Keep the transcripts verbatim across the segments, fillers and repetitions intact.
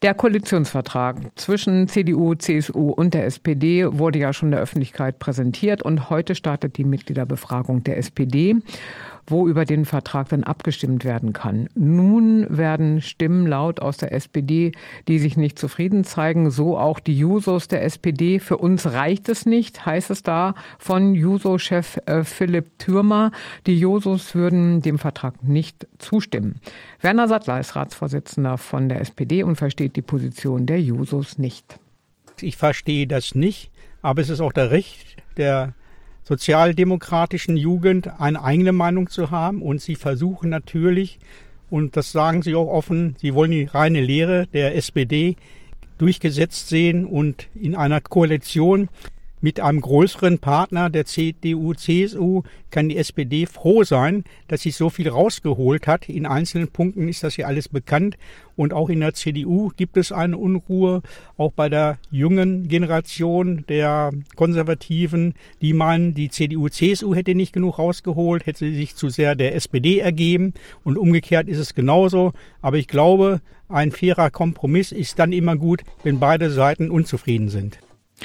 Der Koalitionsvertrag zwischen C D U, C S U und der S P D wurde ja schon der Öffentlichkeit präsentiert und heute startet die Mitgliederbefragung der S P D, wo über den Vertrag dann abgestimmt werden kann. Nun werden Stimmen laut aus der S P D, die sich nicht zufrieden zeigen, so auch die Jusos der S P D. Für uns reicht es nicht, heißt es da von Juso-Chef äh, Philipp Thürmer. Die Jusos würden dem Vertrag nicht zustimmen. Werner Sattler ist Ratsvorsitzender von der S P D und versteht die Position der Jusos nicht. Ich verstehe das nicht, aber es ist auch das Recht der sozialdemokratischen Jugend, eine eigene Meinung zu haben. Und sie versuchen natürlich, und das sagen sie auch offen, sie wollen die reine Lehre der S P D durchgesetzt sehen und in einer Koalition mit einem größeren Partner, der C D U, C S U, kann die S P D froh sein, dass sie so viel rausgeholt hat. In einzelnen Punkten ist das ja alles bekannt. Und auch in der C D U gibt es eine Unruhe, auch bei der jungen Generation der Konservativen, die meinen, die C D U, C S U hätte nicht genug rausgeholt, hätte sie sich zu sehr der S P D ergeben. Und umgekehrt ist es genauso. Aber ich glaube, ein fairer Kompromiss ist dann immer gut, wenn beide Seiten unzufrieden sind.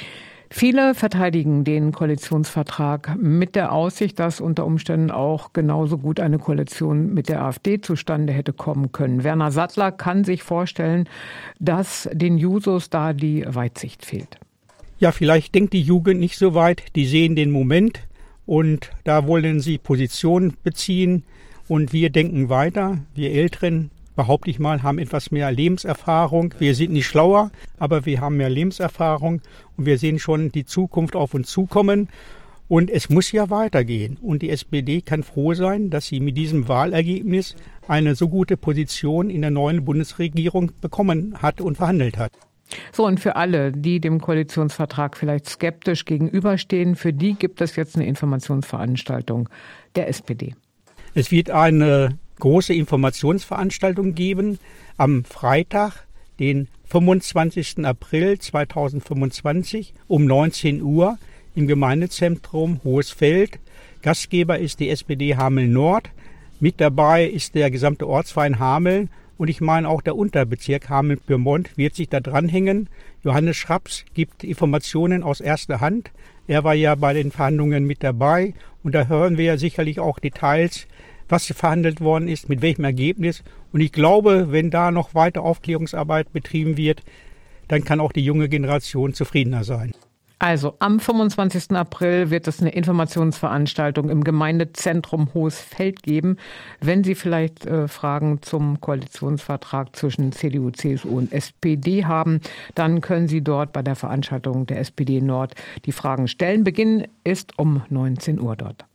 Viele verteidigen den Koalitionsvertrag mit der Aussicht, dass unter Umständen auch genauso gut eine Koalition mit der AfD zustande hätte kommen können. Werner Sattler kann sich vorstellen, dass den Jusos da die Weitsicht fehlt. Ja, vielleicht denkt die Jugend nicht so weit. Die sehen den Moment und da wollen sie Position beziehen. Und wir denken weiter, wir Älteren, behaupte ich mal, haben etwas mehr Lebenserfahrung. Wir sind nicht schlauer, aber wir haben mehr Lebenserfahrung und wir sehen schon die Zukunft auf uns zukommen. Und es muss ja weitergehen. Und die S P D kann froh sein, dass sie mit diesem Wahlergebnis eine so gute Position in der neuen Bundesregierung bekommen hat und verhandelt hat. So, und für alle, die dem Koalitionsvertrag vielleicht skeptisch gegenüberstehen, für die gibt es jetzt eine Informationsveranstaltung der S P D. Es wird eine große Informationsveranstaltung geben am Freitag, den fünfundzwanzigsten April zweitausendfünfundzwanzig um neunzehn Uhr im Gemeindezentrum Hohesfeld. Gastgeber ist die S P D Hameln-Nord. Mit dabei ist der gesamte Ortsverein Hameln und ich meine auch der Unterbezirk Hameln-Pyrmont wird sich da dranhängen. Johannes Schraps gibt Informationen aus erster Hand. Er war ja bei den Verhandlungen mit dabei und da hören wir ja sicherlich auch Details, was verhandelt worden ist, mit welchem Ergebnis. Und ich glaube, wenn da noch weiter Aufklärungsarbeit betrieben wird, dann kann auch die junge Generation zufriedener sein. Also am fünfundzwanzigsten April wird es eine Informationsveranstaltung im Gemeindezentrum Hohesfeld geben. Wenn Sie vielleicht äh, Fragen zum Koalitionsvertrag zwischen C D U, C S U und S P D haben, dann können Sie dort bei der Veranstaltung der S P D Nord die Fragen stellen. Beginn ist um neunzehn Uhr dort.